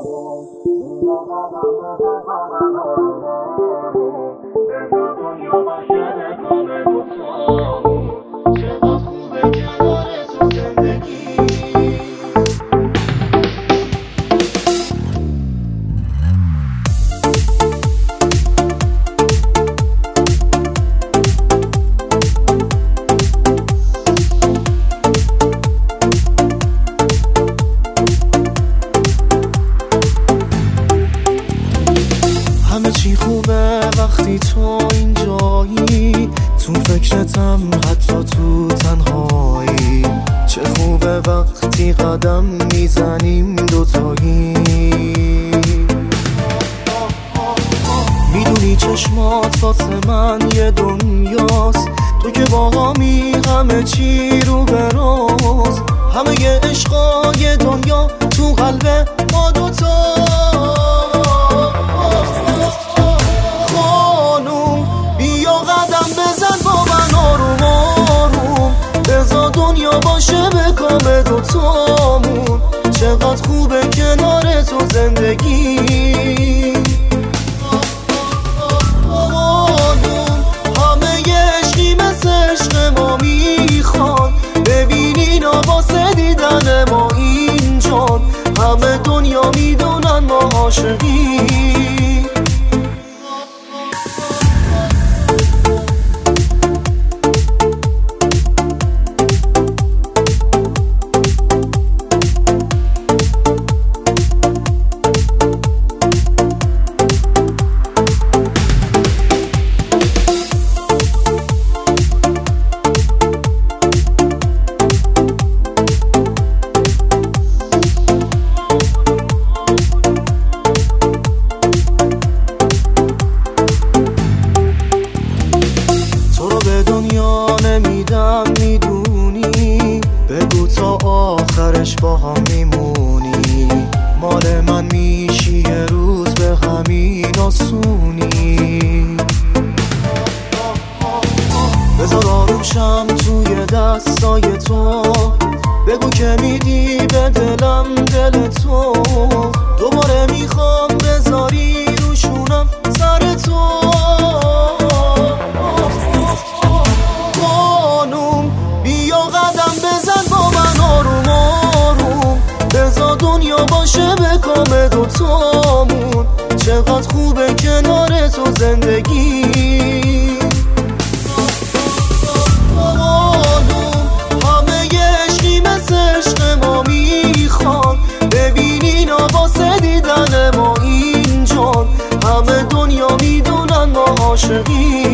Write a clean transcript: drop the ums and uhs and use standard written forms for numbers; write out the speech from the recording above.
همه چی خوبه وقتی تو اینجایی، تو فکرتم حتی تو تنهایی. چه خوبه وقتی قدم میزنیم دوتایی. میدونی چشمات واسه من یه دنیاست، تو که باهامی همه چی رو به راست. همه یه عشقای دنیا تو قلب ما دوتا. باشه به کام دوتامون، چقدر خوبه کنار تو زندگی. خانوم همه یه عشقی مثل عشق ما میخوان، ببینین واسه دیدن ما اینجان. همه دنیا میدونن ما عاشقی. نمیدم میدونی، بگو تا آخرش با هم میمونی. مال من میشی یه روز به همین آسونی. بذار آرومشم توی دستای تو، بگو که میدی به دلم دل تو. دوباره میخوام بذاری روشونم سر تو. دنیا باشه به کام دوتامون، چقدر خوبه کنار تو زندگی. همه یه عشقی مثل عشق ما میخوان، ببینین واسه دیدن ما اینجان. همه دنیا میدونن ما عاشقی.